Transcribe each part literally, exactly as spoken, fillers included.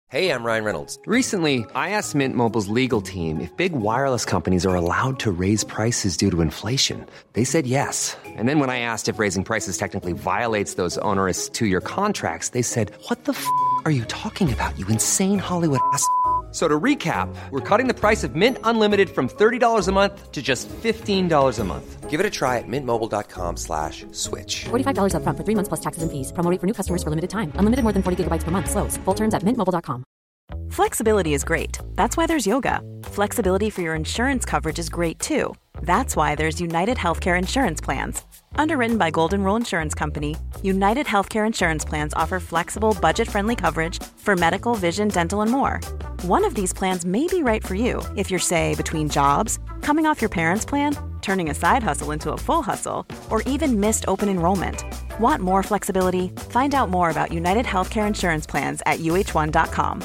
Hey, I'm Ryan Reynolds. Recently, I asked Mint Mobile's legal team if big wireless companies are allowed to raise prices due to inflation. They said yes. And then when I asked if raising prices technically violates those onerous two-year contracts, they said, "What the f*** are you talking about, you insane Hollywood ass?" So to recap, we're cutting the price of Mint Unlimited from thirty dollars a month to just fifteen dollars a month. Give it a try at mintmobile.com slash switch. forty-five dollars up front for three months plus taxes and fees. Promo rate for new customers for limited time. Unlimited more than forty gigabytes per month. Slows full terms at mint mobile dot com. Flexibility is great. That's why there's yoga. Flexibility for your insurance coverage is great too. That's why there's United Healthcare Insurance Plans. Underwritten by Golden Rule Insurance Company, United Healthcare Insurance Plans offer flexible, budget-friendly coverage for medical, vision, dental, and more. One of these plans may be right for you if you're, say, between jobs, coming off your parents' plan, turning a side hustle into a full hustle, or even missed open enrollment. Want more flexibility? Find out more about United Healthcare Insurance Plans at u h one dot com.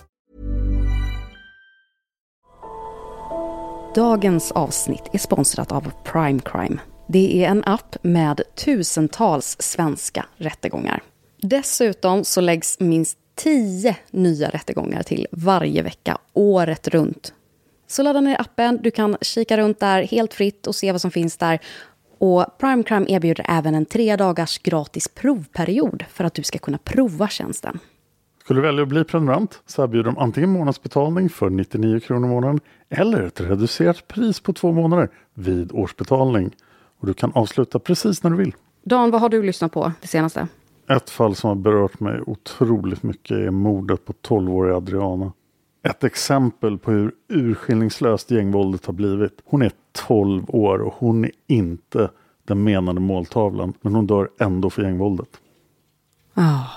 Dagens avsnitt är sponsrat av Prime Crime. Det är en app med tusentals svenska rättegångar. Dessutom så läggs minst tio nya rättegångar till varje vecka, året runt. Så ladda ner appen, du kan kika runt där helt fritt och se vad som finns där. Och Prime Crime erbjuder även en tre dagars gratis provperiod för att du ska kunna prova tjänsten. Skulle du välja att bli prenumerant så erbjuder de antingen månadsbetalning för nittionio kronor i månaden eller ett reducerat pris på två månader vid årsbetalning. Och du kan avsluta precis när du vill. Dan, vad har du lyssnat på det senaste? Ett fall som har berört mig otroligt mycket är mordet på tolvåriga Adriana. Ett exempel på hur urskillningslöst gängvåldet har blivit. Hon är tolv år och hon är inte den menade måltavlan. Men hon dör ändå för gängvåldet. Ja. Oh.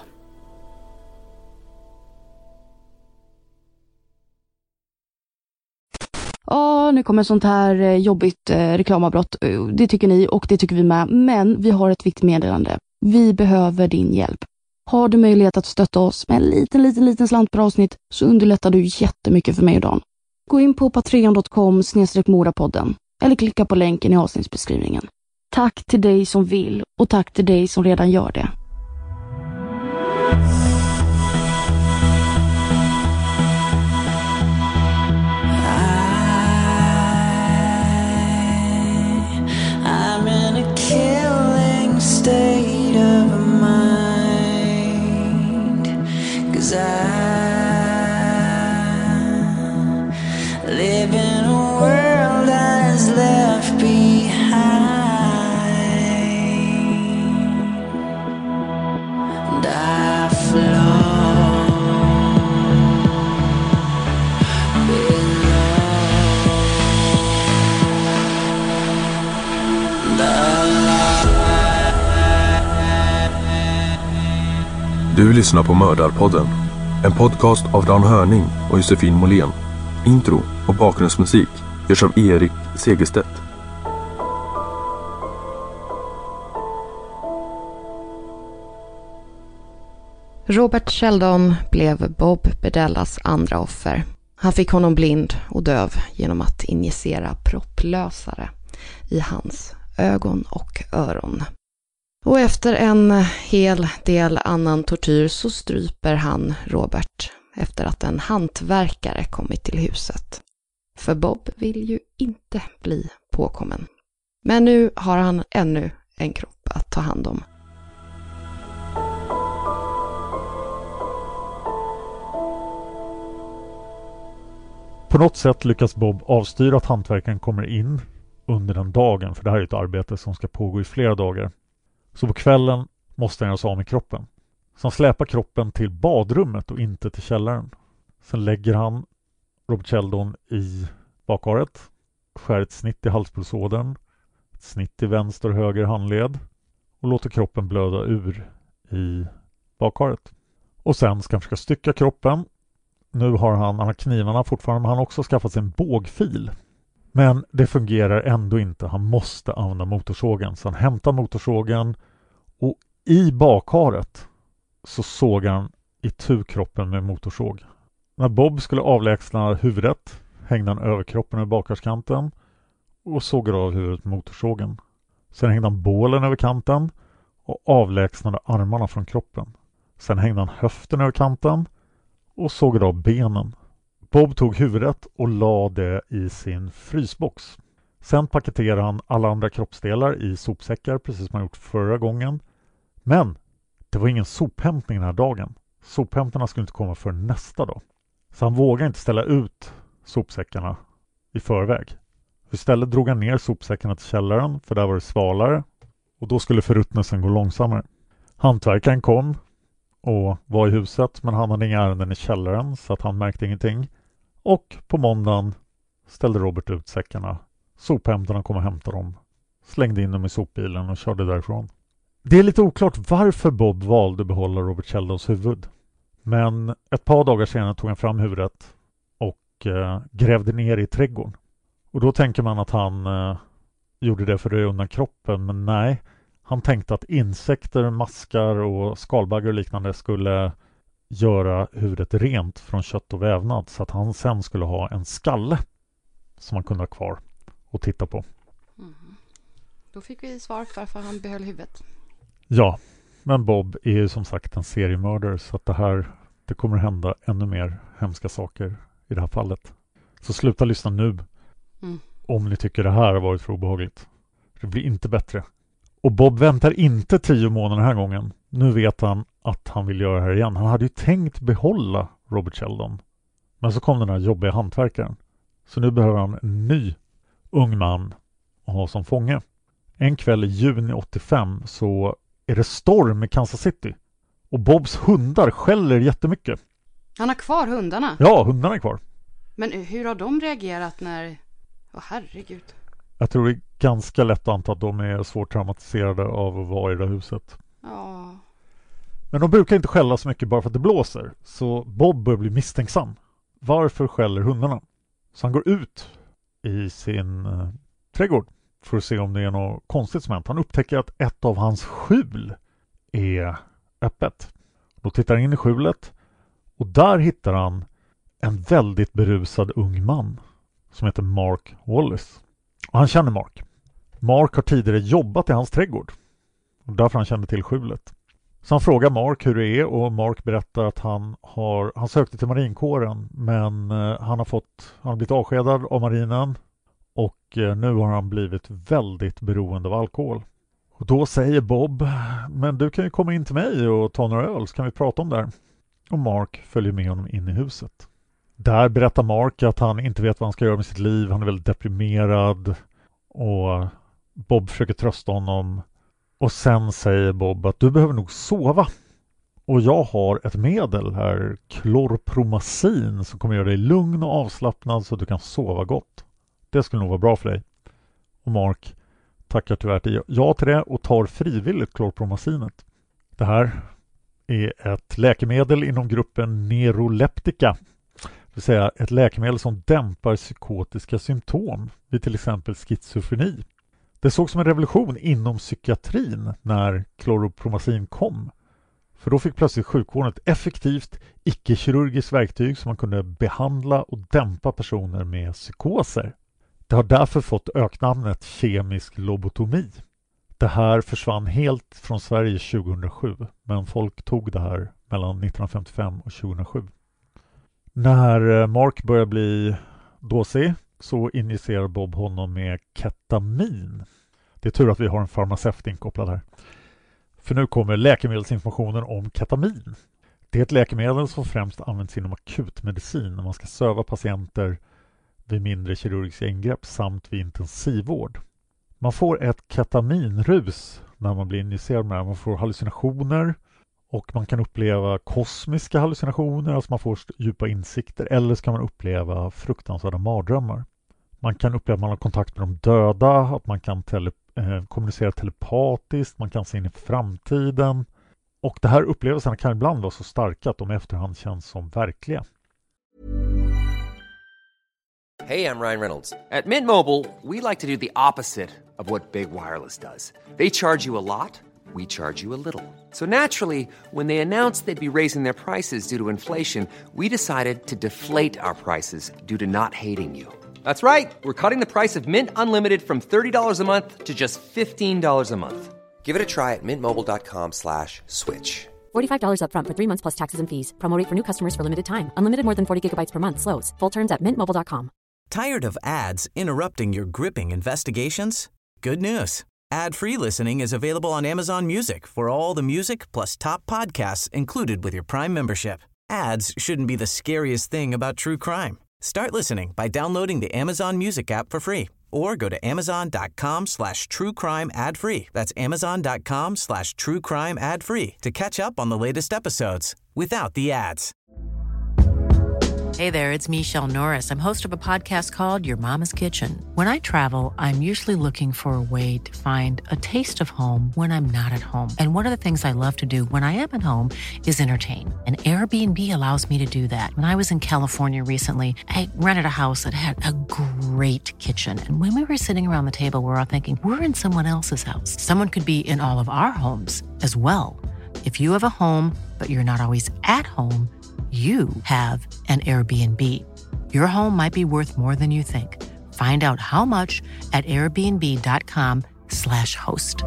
Ja, nu kommer sånt här jobbigt eh, reklamavbrott. Det tycker ni och det tycker vi med. Men vi har ett viktigt meddelande. Vi behöver din hjälp. Har du möjlighet att stötta oss med en liten, liten, liten slant per avsnitt så underlättar du jättemycket för mig och Dan. Gå in på patreon dot com slash morapodden eller klicka på länken i avsnittsbeskrivningen. Tack till dig som vill och tack till dig som redan gör det. State of mind, 'cause I live in a world that is left behind, and I flow below the Du lyssnar på Mördarpodden, en podcast av Dan Hörning och Josefin Måhlén. Intro och bakgrundsmusik görs av Erik Segerstedt. Robert Sheldon blev Bob Bedellas andra offer. Han fick honom blind och döv genom att injicera propplösare i hans ögon och öron. Och efter en hel del annan tortyr så stryper han Robert efter att en hantverkare kommit till huset. För Bob vill ju inte bli påkommen. Men nu har han ännu en kropp att ta hand om. På något sätt lyckas Bob avstyra att hantverkaren kommer in under den dagen, för det här är ett arbete som ska pågå i flera dagar. Så på kvällen måste han göra sig av med kroppen. Så han släpar kroppen till badrummet och inte till källaren. Sen lägger han Robert Sheldon i bakharet, skär ett snitt i halspulsådern, ett snitt i vänster och höger handled och låter kroppen blöda ur i bakharet. Och sen ska han försöka stycka kroppen. Nu har han, han har knivarna fortfarande, men han har också skaffat sig en bågfil. Men det fungerar ändå inte. Han måste använda motorsågen. Så han hämtar motorsågen och i bakharet så sågar han itu kroppen med motorsåg. När Bob skulle avlägsna huvudet hängde han över kroppen över bakharskanten och sågade av huvudet med motorsågen. Sen hängde han bålen över kanten och avlägsnade armarna från kroppen. Sen hängde han höften över kanten och sågade av benen. Bob tog huvudet och la det i sin frysbox. Sen paketerade han alla andra kroppsdelar i sopsäckar, precis som han gjort förra gången. Men det var ingen sophämtning den här dagen. Sophämtarna skulle inte komma för nästa dag. Så han vågade inte ställa ut sopsäckarna i förväg. Istället drog han ner sopsäckarna till källaren, för där var det svalare. Och då skulle förruttnelsen gå långsammare. Hantverkaren kom och var i huset, men han hade inga ärenden i källaren så att han märkte ingenting. Och på måndagen ställde Robert ut säckarna. Sophämtarna kom och hämtade dem, slängde in dem i sopbilen och körde därifrån. Det är lite oklart varför Bob valde att behålla Robert Sheldons huvud. Men ett par dagar senare tog han fram huvudet och eh, grävde ner i trädgården. Och då tänker man att han eh, gjorde det för att röja undan kroppen, men nej. Han tänkte att insekter, maskar och skalbaggar och liknande skulle göra huvudet rent från kött och vävnad, så att han sen skulle ha en skalle som han kunde ha kvar och titta på. Mm. Då fick vi svar varför han behöll huvudet. Ja, men Bob är ju som sagt en seriemördare, så att det här det kommer att hända ännu mer hemska saker i det här fallet. Så sluta lyssna nu mm. om ni tycker det här har varit för obehagligt. Det blir inte bättre. Och Bob väntar inte tio månader den här gången. Nu vet han att han vill göra det här igen. Han hade ju tänkt behålla Robert Sheldon. Men så kom den här jobbiga hantverkaren. Så nu behöver han en ny ung man att ha som fånge. En kväll i juni åttiofem så är det storm i Kansas City. Och Bobs hundar skäller jättemycket. Han har kvar hundarna? Ja, hundarna är kvar. Men hur har de reagerat när... Åh, herregud. Jag tror det är ganska lätt att anta att de är svårt traumatiserade av att vara i det huset. Ja. Men de brukar inte skälla så mycket bara för att det blåser. Så Bob börjar bli misstänksam. Varför skäller hundarna? Så han går ut i sin eh, trädgård för att se om det är något konstigt som hänt. Han upptäcker att ett av hans skjul är öppet. Då tittar han in i skjulet och där hittar han en väldigt berusad ung man som heter Mark Wallace. Och han känner Mark. Mark har tidigare jobbat i hans trädgård och därför han kände till skjulet. Så han frågar Mark hur det är och Mark berättar att han har han sökte till marinkåren, men eh, han har fått han har blivit avskedad av marinen och eh, nu har han blivit väldigt beroende av alkohol. Och då säger Bob, men du kan ju komma in till mig och ta några öl så kan vi prata om det här. Och Mark följer med honom in i huset. Där berättar Mark att han inte vet vad han ska göra med sitt liv. Han är väldigt deprimerad och Bob försöker trösta honom. Och sen säger Bob att du behöver nog sova. Och jag har ett medel här, klorpromazin, som kommer göra dig lugn och avslappnad så att du kan sova gott. Det skulle nog vara bra för dig. Och Mark tackar tyvärr ja till det och tar frivilligt klorpromazinet. Det här är ett läkemedel inom gruppen neuroleptika. Det vill säga ett läkemedel som dämpar psykotiska symptom vid till exempel schizofreni. Det såg som en revolution inom psykiatrin när klorpromazin kom. För då fick plötsligt sjukvården ett effektivt icke-kirurgiskt verktyg som man kunde behandla och dämpa personer med psykoser. Det har därför fått öknamnet kemisk lobotomi. Det här försvann helt från Sverige tjugohundrasju, men folk tog det här mellan nittonhundrafemtiofem och tjugohundrasju. När Mark börjar bli dåsig så injicerar Bob honom med ketamin. Det är tur att vi har en farmaceut inkopplad här. För nu kommer läkemedelsinformationen om ketamin. Det är ett läkemedel som främst används inom akutmedicin när man ska söva patienter vid mindre kirurgiska ingrepp samt vid intensivvård. Man får ett ketaminrus när man blir injicerad med det. Man får hallucinationer och man kan uppleva kosmiska hallucinationer, alltså man får djupa insikter, eller så kan man uppleva fruktansvärda mardrömmar. Man kan uppleva att man har kontakt med de döda, att man kan tele, eh, kommunicera telepatiskt, man kan se in i framtiden. Och det här upplevelserna kan ibland vara så starka att de efterhand känns som verkliga. Hey, I'm Ryan Reynolds. At Mint Mobile, we like to do the opposite of what Big Wireless does. They charge you a lot, we charge you a little. So naturally, when they announced they'd be raising their prices due to inflation, we decided to deflate our prices due to not hating you. That's right. We're cutting the price of Mint Unlimited from thirty dollars a month to just fifteen dollars a month. Give it a try at mintmobile.com slash switch. forty-five dollars up front for three months plus taxes and fees. Promo rate for new customers for limited time. Unlimited more than forty gigabytes per month slows. Full terms at mint mobile dot com. Tired of ads interrupting your gripping investigations? Good news. Ad-free listening is available on Amazon Music for all the music plus top podcasts included with your Prime membership. Ads shouldn't be the scariest thing about true crime. Start listening by downloading the Amazon Music app for free or go to amazon.com slash true crime ad free. That's amazon.com slash true crime ad free to catch up on the latest episodes without the ads. Hey there, it's Michelle Norris. I'm host of a podcast called Your Mama's Kitchen. When I travel, I'm usually looking for a way to find a taste of home when I'm not at home. And one of the things I love to do when I am at home is entertain. And Airbnb allows me to do that. When I was in California recently, I rented a house that had a great kitchen. And when we were sitting around the table, we were all thinking, we're in someone else's house. Someone could be in all of our homes as well. If you have a home, but you're not always at home, you have an Airbnb. Your home might be worth more than you think. Find out how much at airbnb.com slash host.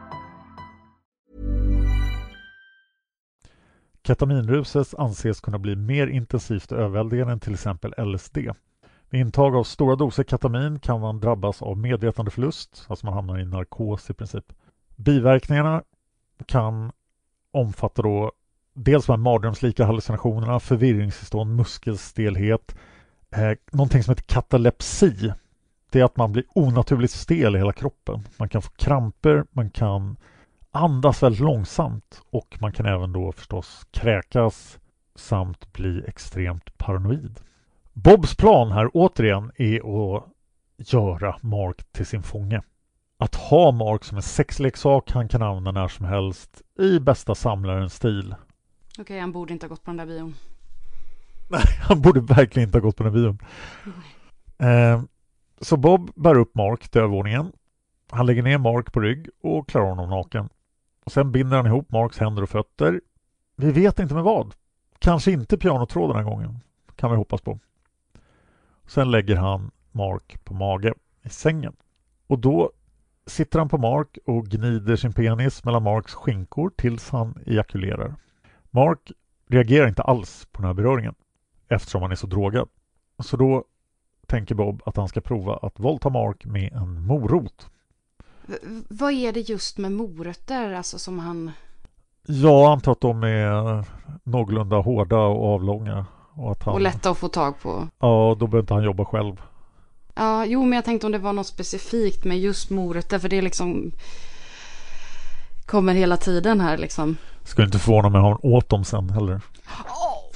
Ketaminruset anses kunna bli mer intensivt överväldigande än till exempel L S D. Vid intag av stora doser ketamin kan man drabbas av medvetandeförlust, alltså man hamnar i narkos i princip. Biverkningarna kan omfatta då dels de här mardrömslika hallucinationerna, förvirringstillstånd, muskelstelhet, eh, någonting som heter katalepsi. Det är att man blir onaturligt stel i hela kroppen. Man kan få kramper, man kan andas väldigt långsamt och man kan även då förstås kräkas samt bli extremt paranoid. Bobs plan här återigen är att göra Mark till sin fånge. Att ha Mark som en sexleksak han kan använda när som helst i bästa samlarens stil. Okej, okay, han borde inte ha gått på den där bion. Nej, han borde verkligen inte ha gått på den bion. Eh, så Bob bär upp Mark till övervåningen. Han lägger ner Mark på rygg och klarar honom naken. Och sen binder han ihop Marks händer och fötter. Vi vet inte med vad. Kanske inte pianotråd den här gången. Kan vi hoppas på. Sen lägger han Mark på mage i sängen. Och då sitter han på Mark och gnider sin penis mellan Marks skinkor tills han ejakulerar. Mark reagerar inte alls på den här beröringen eftersom han är så drogad. Så då tänker Bob att han ska prova att våldta Mark med en morot. V- vad är det just med morötter alltså som han... Jag antar att de är någorlunda hårda och avlånga. Och, att han... och lätta att få tag på. Ja, då behöver inte han jobba själv. Ja, jo men jag tänkte om det var något specifikt med just morötter för det liksom kommer hela tiden här liksom. Ska inte förvåna mig om han åt dem sen heller. Ja.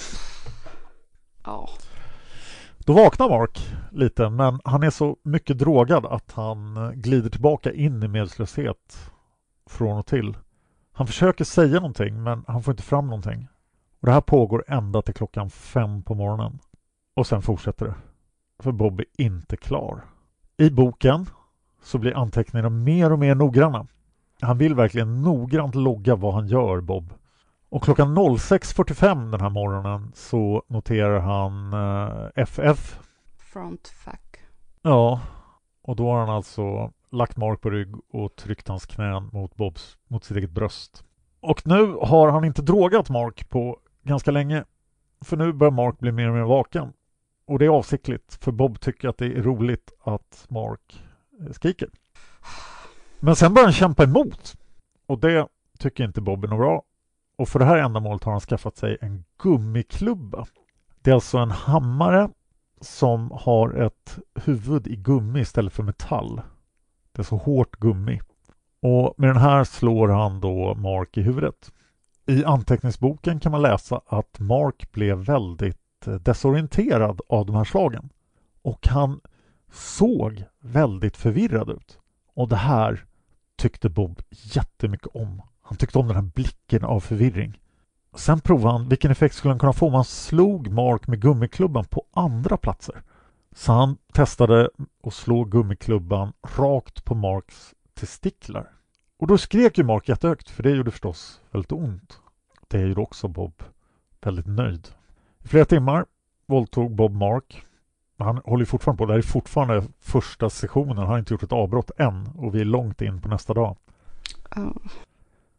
Oh. Oh. Då vaknar Mark lite, men han är så mycket drogad att han glider tillbaka in i medslöshet från och till. Han försöker säga någonting, men han får inte fram någonting. Och det här pågår ända till klockan fem på morgonen. Och sen fortsätter det. För Bob är inte klar. I boken så blir anteckningarna mer och mer noggranna. Han vill verkligen noggrant logga vad han gör, Bob. Och klockan sex fyrtiofem den här morgonen så noterar han eh, F F. Front fuck. Ja, och då har han alltså lagt Mark på rygg och tryckt hans knän mot Bobs, mot sitt eget bröst. Och nu har han inte drogat Mark på ganska länge. För nu börjar Mark bli mer och mer vaken. Och det är avsiktligt, för Bob tycker att det är roligt att Mark skriker. Men sen börjar han kämpa emot. Och det tycker inte Bob är något bra. Och för det här ändamålet har han skaffat sig en gummiklubba. Det är alltså en hammare som har ett huvud i gummi istället för metall. Det är så hårt gummi. Och med den här slår han då Mark i huvudet. I anteckningsboken kan man läsa att Mark blev väldigt desorienterad av de här slagen. Och han såg väldigt förvirrad ut. Och det här tyckte Bob jättemycket om. Han tyckte om den här blicken av förvirring. Sen provade han vilken effekt skulle han kunna få om han slog Mark med gummiklubban på andra platser. Så han testade att slå gummiklubban rakt på Marks testiklar. Och då skrek ju Mark jättehögt, för det gjorde förstås väldigt ont. Det gjorde också Bob väldigt nöjd. I flera timmar våldtog Bob Mark. Han håller fortfarande på. Det här är fortfarande första sessionen. Han har inte gjort ett avbrott än. Och vi är långt in på nästa dag. Oh.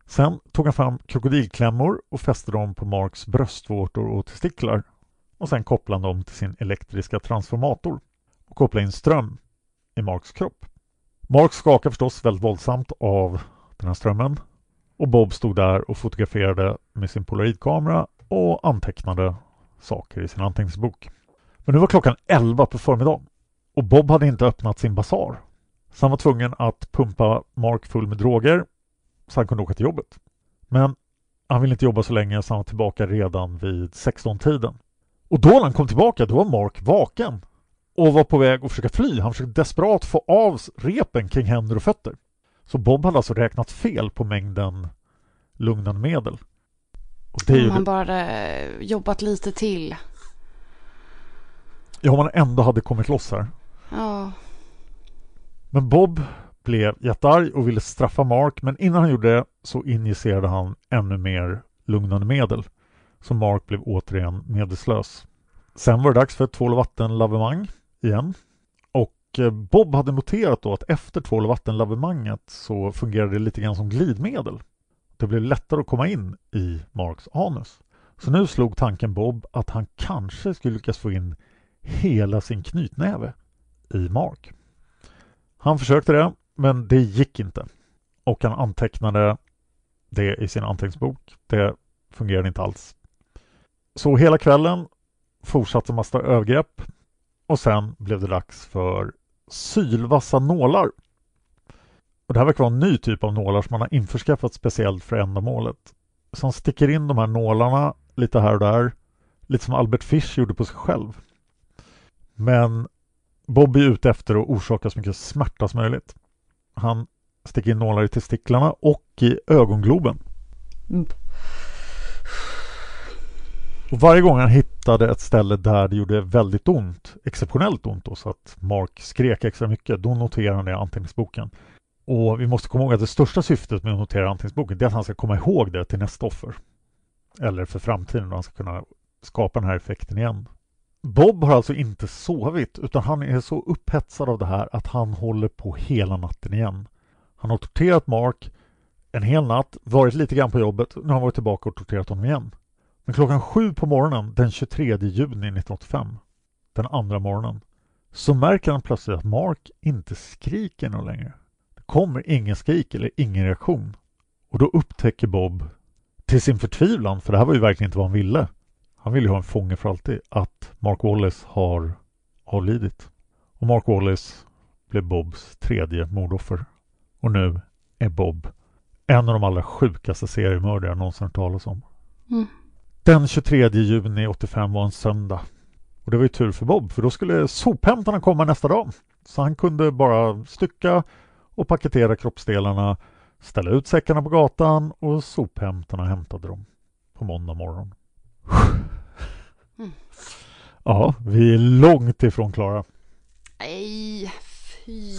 Sen tog han fram krokodilklämmor och fäste dem på Marks bröstvårtor och testiklar. Och sen kopplade han dem till sin elektriska transformator och kopplade in ström i Marks kropp. Mark skakade förstås väldigt våldsamt av den här strömmen. Och Bob stod där och fotograferade med sin polaroidkamera och antecknade saker i sin anteckningsbok. Men nu var klockan elva på förmiddagen och Bob hade inte öppnat sin basar. Så han var tvungen att pumpa Mark full med droger så han kunde åka till jobbet. Men han ville inte jobba så länge så han var tillbaka redan vid sexton-tiden. Och då när han kom tillbaka då var Mark vaken och var på väg att försöka fly. Han försökte desperat få av repen kring händer och fötter. Så Bob hade alltså räknat fel på mängden lugnande medel. Och det är ju Om han bara jobbat lite till. Ja, om han ändå hade kommit loss här. Ja. Men Bob blev jättearg och ville straffa Mark. Men innan han gjorde det så injicerade han ännu mer lugnande medel. Så Mark blev återigen medvetslös. Sen var det dags för ett tvål- och vattenlavemang igen. Och Bob hade noterat då att efter tvål- och vattenlavemanget så fungerade det lite grann som glidmedel. Det blev lättare att komma in i Marks anus. Så nu slog tanken Bob att han kanske skulle lyckas få in hela sin knytnäve i Mark. Han försökte det, men det gick inte. Och han antecknade det i sin anteckningsbok. Det fungerade inte alls. Så hela kvällen fortsatte massa övergrepp. Och sen blev det dags för sylvassa nålar. Och det här verkar vara en ny typ av nålar som man har införskaffat speciellt för ändamålet. Så han sticker in de här nålarna lite här och där. Lite som Albert Fish gjorde på sig själv. Men Bob är ute efter att orsaka så mycket smärta som möjligt. Han sticker in nålar i testiklarna och i ögongloben. Mm. Och varje gång han hittade ett ställe där det gjorde väldigt ont, exceptionellt ont då, så att Mark skrek extra mycket, då noterar han det i anteckningsboken. Och vi måste komma ihåg att det största syftet med att notera anteckningsboken är att han ska komma ihåg det till nästa offer. Eller för framtiden då han ska kunna skapa den här effekten igen. Bob har alltså inte sovit utan han är så upphetsad av det här att han håller på hela natten igen. Han har torterat Mark en hel natt, varit lite grann på jobbet, nu har han varit tillbaka och torterat honom igen. Men klockan sju på morgonen den tjugotredje juni nittonhundraåttiofem, den andra morgonen, så märker han plötsligt att Mark inte skriker någon längre. Det kommer ingen skrik eller ingen reaktion. Och då upptäcker Bob till sin förtvivlan, för det här var ju verkligen inte vad han ville. Han ville ju ha en fånge för alltid, att Mark Wallace har avlidit. Och Mark Wallace blev Bobs tredje mordoffer. Och nu är Bob en av de allra sjukaste seriemördare jag någonsin hört talas om. Mm. Den tjugotredje juni åttiofem var en söndag. Och det var ju tur för Bob, för då skulle sophämtarna komma nästa dag. Så han kunde bara stycka och paketera kroppsdelarna, ställa ut säckarna på gatan och sophämtarna hämtade dem på måndag morgon. Mm. Ja, vi är långt ifrån klara. Nej, fy.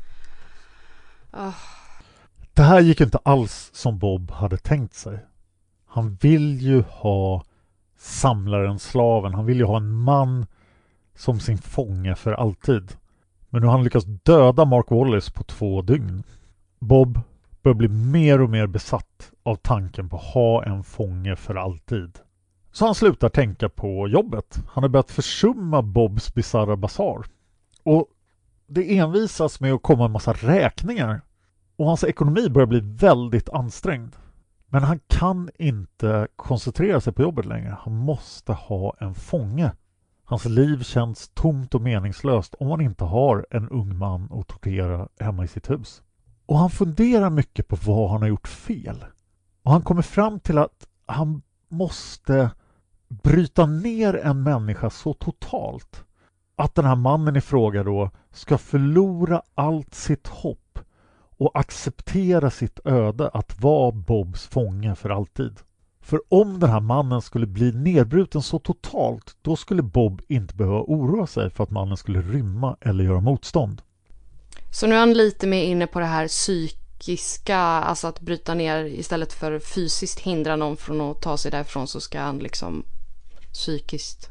Oh. Det här gick inte alls som Bob hade tänkt sig. Han vill ju ha samlaren, slaven. Han vill ju ha en man som sin fånge för alltid. Men nu har han lyckats döda Mark Wallace på två dygn. Bob börjar bli mer och mer besatt av tanken på att ha en fånge för alltid. Så han slutar tänka på jobbet. Han har börjat försumma Bobs bizarra basar. Och det envisas med att komma en massa räkningar. Och hans ekonomi börjar bli väldigt ansträngd. Men han kan inte koncentrera sig på jobbet längre. Han måste ha en fånge. Hans liv känns tomt och meningslöst om han inte har en ung man att tortera hemma i sitt hus. Och han funderar mycket på vad han har gjort fel. Och han kommer fram till att han måste bryta ner en människa så totalt att den här mannen i fråga då ska förlora allt sitt hopp och acceptera sitt öde att vara Bobs fånge för alltid. För om den här mannen skulle bli nedbruten så totalt, då skulle Bob inte behöva oroa sig för att mannen skulle rymma eller göra motstånd. Så nu är han lite mer inne på det här psykiska, alltså att bryta ner istället för fysiskt hindra någon från att ta sig därifrån, så ska han liksom psykiskt.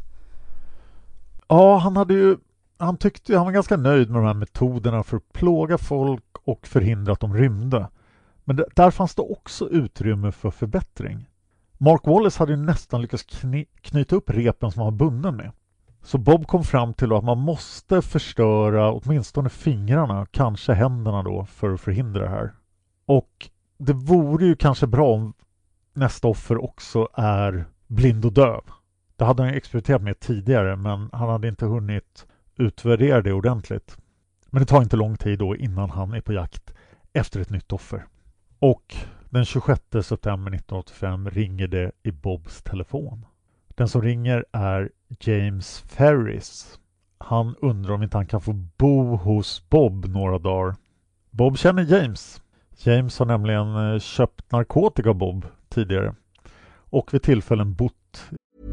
Ja, han hade ju, han tyckte han var ganska nöjd med de här metoderna för att plåga folk och förhindra att de rymde. Men d- där fanns det också utrymme för förbättring. Mark Wallace hade ju nästan lyckats kny- knyta upp repen som han var bunden med. Så Bob kom fram till att man måste förstöra åtminstone fingrarna, kanske händerna då, för att förhindra det här. Och det vore ju kanske bra om nästa offer också är blind och döv. Det hade han experimenterat med tidigare, men han hade inte hunnit utvärdera det ordentligt. Men det tar inte lång tid då innan han är på jakt efter ett nytt offer. Och den tjugosjätte september nittonhundraåttiofem ringer det i Bobs telefon. Den som ringer är James Ferris. Han undrar om inte han kan få bo hos Bob några dagar. Bob känner James. James har nämligen köpt narkotika av Bob tidigare. Och vid tillfällen bott.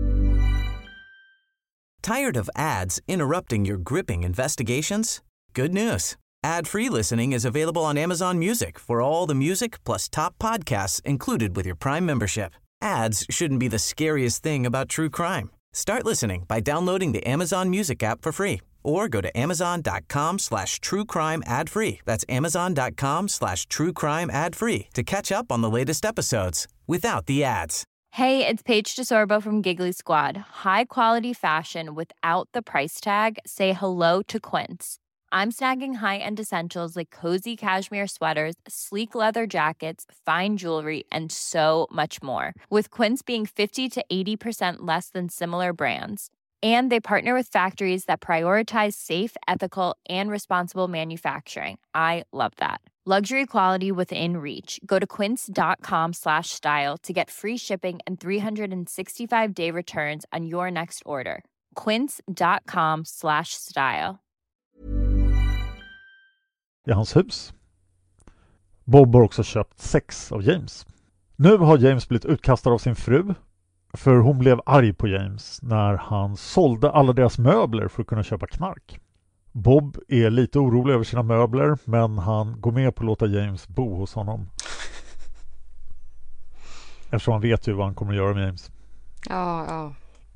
Tired of ads interrupting your gripping investigations? Good news. Ad-free listening is available on Amazon Music for all the music plus top podcasts included with your Prime membership. Ads shouldn't be the scariest thing about true crime. Start listening by downloading the Amazon Music app for free or go to amazon.com slash true crime ad free. That's amazon.com slash true crime ad free to catch up on the latest episodes without the ads. Hey, it's Paige DeSorbo from Giggly Squad. High quality fashion without the price tag. Say hello to Quince. I'm snagging high-end essentials like cozy cashmere sweaters, sleek leather jackets, fine jewelry, and so much more. With Quince being fifty to eighty percent less than similar brands. And they partner with factories that prioritize safe, ethical, and responsible manufacturing. I love that. Luxury quality within reach. Go to quince.com slash style to get free shipping and three sixty-five day returns on your next order. Quince.com slash style. I hans hus. Bob har också köpt sex av James. Nu har James blivit utkastad av sin fru, för hon blev arg på James när han sålde alla deras möbler för att kunna köpa knark. Bob är lite orolig över sina möbler, men han går med på att låta James bo hos honom. Eftersom han vet ju vad han kommer att göra med James. Ja, ja.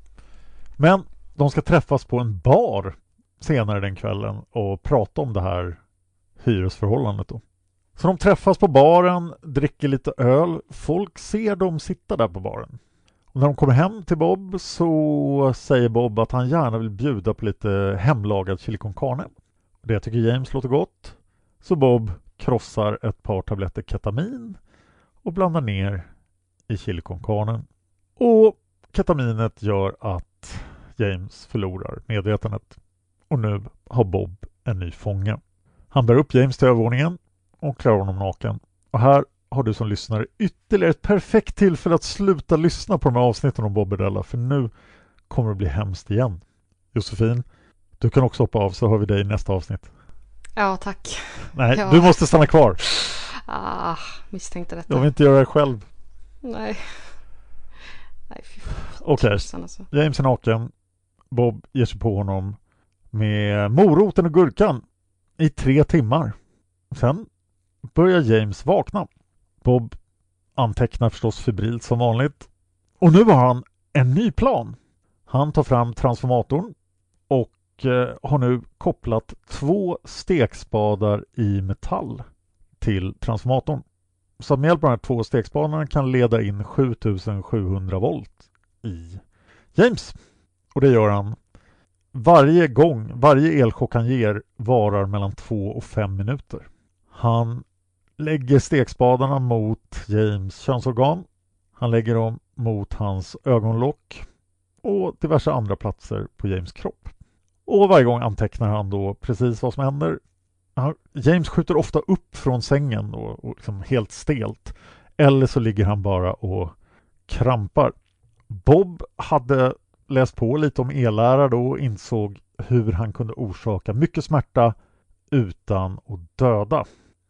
Men de ska träffas på en bar senare den kvällen och prata om det här hyresförhållandet då. Så de träffas på baren, dricker lite öl. Folk ser dem sitta där på baren. Och när de kommer hem till Bob så säger Bob att han gärna vill bjuda på lite hemlagad chili con carne. Det tycker James låter gott. Så Bob krossar ett par tabletter ketamin och blandar ner i chili con carne. Och ketaminet gör att James förlorar medvetandet. Och nu har Bob en ny fånge. Han bär upp James till övervåningen och klär honom naken. Och här har du som lyssnare ytterligare ett perfekt tillfälle att sluta lyssna på de här avsnitten om Bob Berdella. För nu kommer det bli hemskt igen. Josefin, du kan också hoppa av så hör vi dig i nästa avsnitt. Ja, tack. Nej, ja. Du måste stanna kvar. Ah, misstänkte detta. Jag vill inte göra det själv. Nej. Nej, fy fan. Okej, okay. Alltså. James är naken. Bob ger sig på honom med moroten och gurkan i tre timmar. Sen börjar James vakna. Bob antecknar förstås febrilt som vanligt. Och nu har han en ny plan. Han tar fram transformatorn och eh, har nu kopplat två stekspadar i metall till transformatorn. Så med hjälp av de här två stekspadarna kan leda in sjutusen sjuhundra volt i James. Och det gör han varje gång. Varje elchock han ger varar mellan två och fem minuter. Han lägger stekspadarna mot James könsorgan. Han lägger dem mot hans ögonlock och diverse andra platser på James kropp. Och varje gång antecknar han då precis vad som händer. James skjuter ofta upp från sängen då, och liksom helt stelt. Eller så ligger han bara och krampar. Bob hade läst på lite om ellära då och insåg hur han kunde orsaka mycket smärta utan att döda.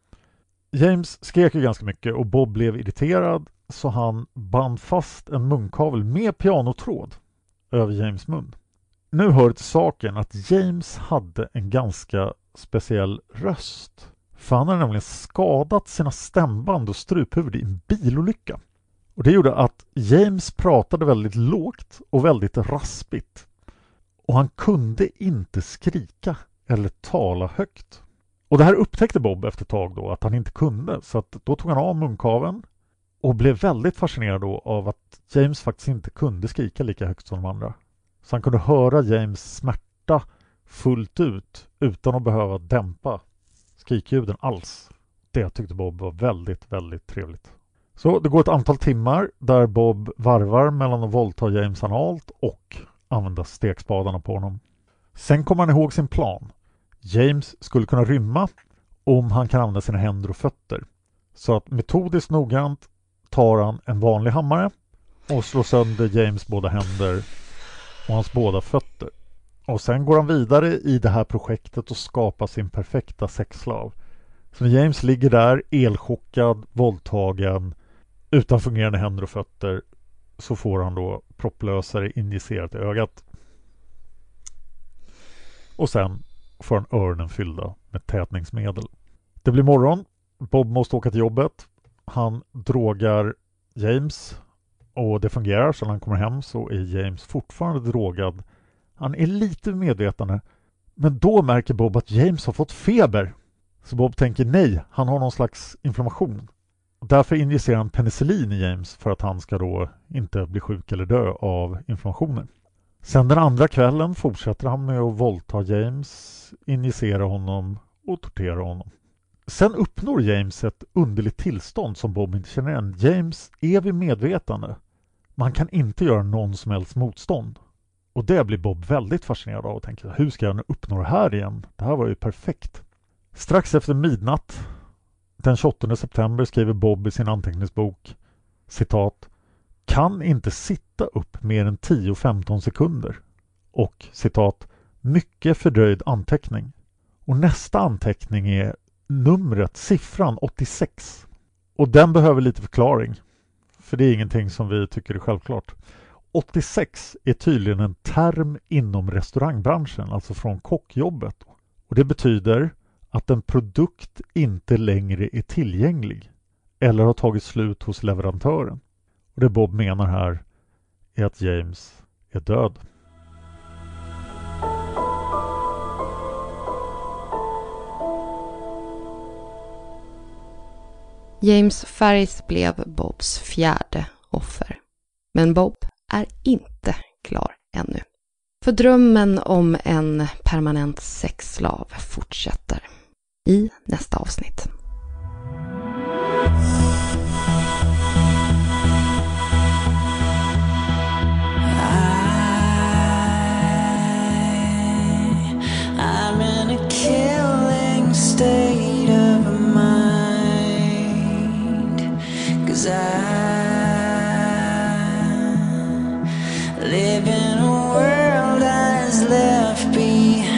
James skrek ju ganska mycket och Bob blev irriterad så han band fast en munkavel med pianotråd över James mun. Nu hör till saken att James hade en ganska speciell röst. För han hade nämligen skadat sina stämband och struphuvud i en bilolycka. Och det gjorde att James pratade väldigt lågt och väldigt raspigt. Och han kunde inte skrika eller tala högt. Och det här upptäckte Bob efter ett tag då att han inte kunde, så att då tog han av munkaveln och blev väldigt fascinerad då av att James faktiskt inte kunde skrika lika högt som de andra. Så han kunde höra James smärta fullt ut utan att behöva dämpa skrikljuden alls. Det tyckte Bob var väldigt, väldigt trevligt. Så det går ett antal timmar där Bob varvar mellan att våldta James analt och använda stekspadarna på honom. Sen kommer han ihåg sin plan. James skulle kunna rymma om han kan använda sina händer och fötter. Så att metodiskt noggrant tar han en vanlig hammare och slår sönder James båda händer och hans båda fötter. Och sen går han vidare i det här projektet och skapar sin perfekta sexslav. Så när James ligger där elchockad, våldtagen, utan fungerande händer och fötter, så får han då propplösare injicerat i ögat. Och sen får han öronen fyllda med tätningsmedel. Det blir morgon. Bob måste åka till jobbet. Han drogar James och det fungerar, så när han kommer hem så är James fortfarande drogad. Han är lite medvetande, men då märker Bob att James har fått feber. Så Bob tänker nej, han har någon slags inflammation. Därför injicerar han penicillin i James för att han ska då inte bli sjuk eller dö av inflammationen. Sen den andra kvällen fortsätter han med att våldta James, injicera honom och tortera honom. Sen uppnår James ett underligt tillstånd som Bob inte känner igen. James är vid medvetande. Man kan inte göra någon som helst motstånd. Och det blir Bob väldigt fascinerad av och tänker, hur ska jag nu uppnå det här igen? Det här var ju perfekt. Strax efter midnatt, den tjugoåttonde september, skriver Bob i sin anteckningsbok, citat, kan inte sitta upp mer än tio till femton sekunder. Och, citat, mycket fördröjd anteckning. Och nästa anteckning är numret, siffran åttiosex. Och den behöver lite förklaring. För det är ingenting som vi tycker är självklart. åttiosex är tydligen en term inom restaurangbranschen, alltså från kockjobbet. Och det betyder att en produkt inte längre är tillgänglig eller har tagit slut hos leverantören. Och det Bob menar här är att James är död. James Ferris blev Bobs fjärde offer. Men Bob är inte klar ännu. För drömmen om en permanent sexslav fortsätter i nästa avsnitt. I'm in a killing state of mind, 'cause I live in a world that is left behind.